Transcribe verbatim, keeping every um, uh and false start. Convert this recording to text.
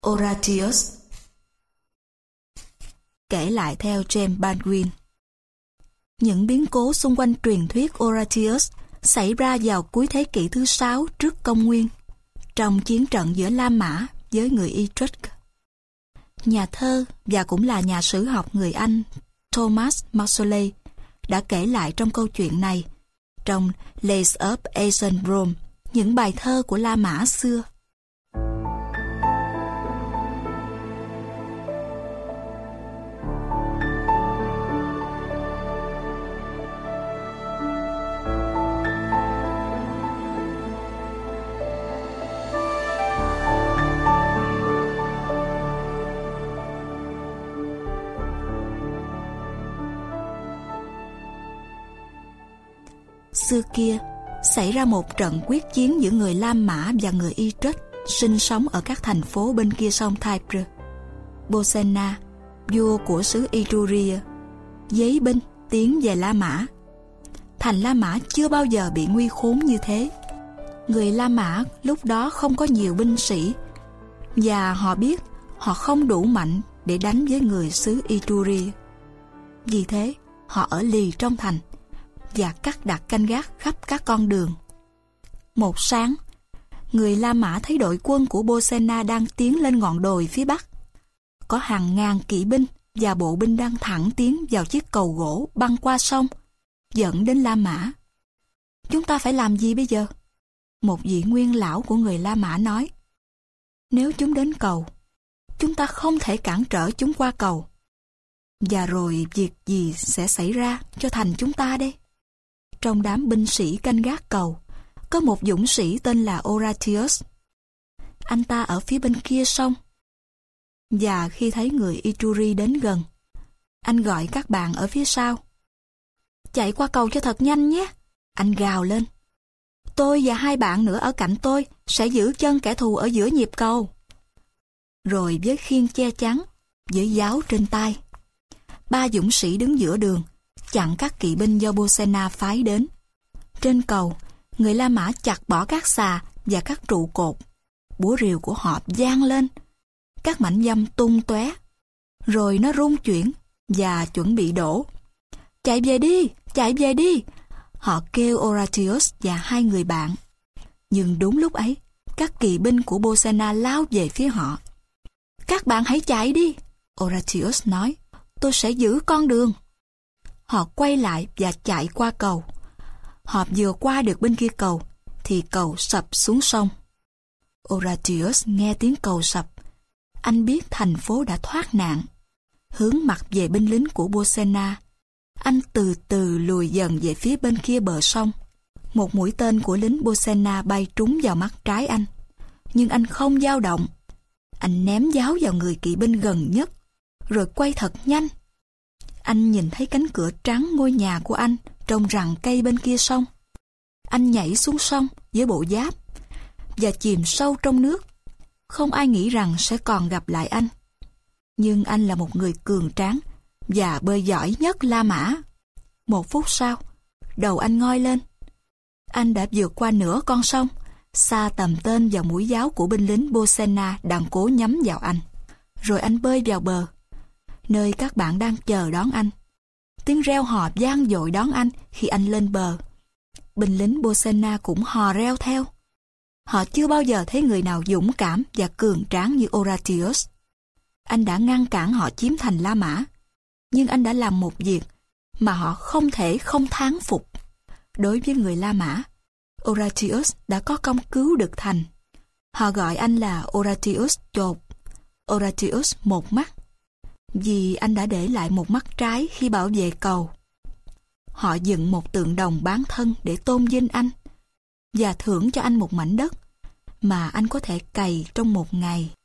Horatius. Kể lại theo James Baldwin. Những biến cố xung quanh truyền thuyết Horatius xảy ra vào cuối thế kỷ thứ sáu trước công nguyên, trong chiến trận giữa La Mã với người Etrusk. Nhà thơ và cũng là nhà sử học người Anh Thomas Macaulay đã kể lại trong câu chuyện này, trong Lays of Ancient Rome, những bài thơ của La Mã xưa. Xưa kia, xảy ra một trận quyết chiến giữa người La Mã và người Etrusk sinh sống ở các thành phố bên kia sông Tiber. Bolsena, vua của xứ Etruria, giấy binh tiến về La Mã. Thành La Mã chưa bao giờ bị nguy khốn như thế. Người La Mã lúc đó không có nhiều binh sĩ, và họ biết họ không đủ mạnh để đánh với người xứ Etruria. Vì thế, họ ở lì trong thành và cắt đặt canh gác khắp các con đường. Một sáng, người La Mã thấy đội quân của Bolsena đang tiến lên ngọn đồi phía bắc. Có hàng ngàn kỵ binh và bộ binh đang thẳng tiến vào chiếc cầu gỗ băng qua sông, dẫn đến La Mã. Chúng ta phải làm gì bây giờ? Một vị nguyên lão của người La Mã nói, nếu chúng đến cầu, chúng ta không thể cản trở chúng qua cầu. Và rồi việc gì sẽ xảy ra cho thành chúng ta đây? Trong đám binh sĩ canh gác cầu, có một dũng sĩ tên là Horatius. Anh ta ở phía bên kia sông. Và khi thấy người Etruria đến gần, anh gọi các bạn ở phía sau. Chạy qua cầu cho thật nhanh nhé, anh gào lên. Tôi và hai bạn nữa ở cạnh tôi sẽ giữ chân kẻ thù ở giữa nhịp cầu. Rồi với khiên che chắn, với giáo trên tay, ba dũng sĩ đứng giữa đường, chặn các kỵ binh do Bolsena phái đến. Trên cầu, người La Mã chặt bỏ các xà và các trụ cột. Búa rìu của họ vang lên, các mảnh dăm tung tóe, rồi nó rung chuyển và chuẩn bị đổ. Chạy về đi, chạy về đi, họ kêu Horatius và hai người bạn. Nhưng đúng lúc ấy, các kỵ binh của Bolsena lao về phía họ. Các bạn hãy chạy đi, Horatius nói, tôi sẽ giữ con đường. Họ quay lại và chạy qua cầu. Họ vừa qua được bên kia cầu, thì cầu sập xuống sông. Horatius nghe tiếng cầu sập. Anh biết thành phố đã thoát nạn. Hướng mặt về binh lính của Bolsena, anh từ từ lùi dần về phía bên kia bờ sông. Một mũi tên của lính Bolsena bay trúng vào mắt trái anh. Nhưng anh không dao động. Anh ném giáo vào người kỵ binh gần nhất, rồi quay thật nhanh. Anh nhìn thấy cánh cửa trắng ngôi nhà của anh trong rặng cây bên kia sông. Anh nhảy xuống sông với bộ giáp và chìm sâu trong nước. Không ai nghĩ rằng sẽ còn gặp lại anh. Nhưng anh là một người cường tráng và bơi giỏi nhất La Mã. Một phút sau, đầu anh ngoi lên. Anh đã vượt qua nửa con sông, xa tầm tên vào mũi giáo của binh lính Bolsena đang cố nhắm vào anh. Rồi anh bơi vào bờ, nơi các bạn đang chờ đón anh. Tiếng reo hò vang dội đón anh khi anh lên bờ. Binh lính Bolsena cũng hò reo theo. Họ chưa bao giờ thấy người nào dũng cảm và cường tráng như Horatius. Anh đã ngăn cản họ chiếm thành La Mã, nhưng anh đã làm một việc mà họ không thể không thán phục. Đối với người La Mã, Horatius đã có công cứu được thành. Họ gọi anh là Horatius chột, Horatius một mắt, vì anh đã để lại một mắt trái khi bảo vệ cầu. Họ dựng một tượng đồng bán thân để tôn vinh anh và thưởng cho anh một mảnh đất mà anh có thể cày trong một ngày.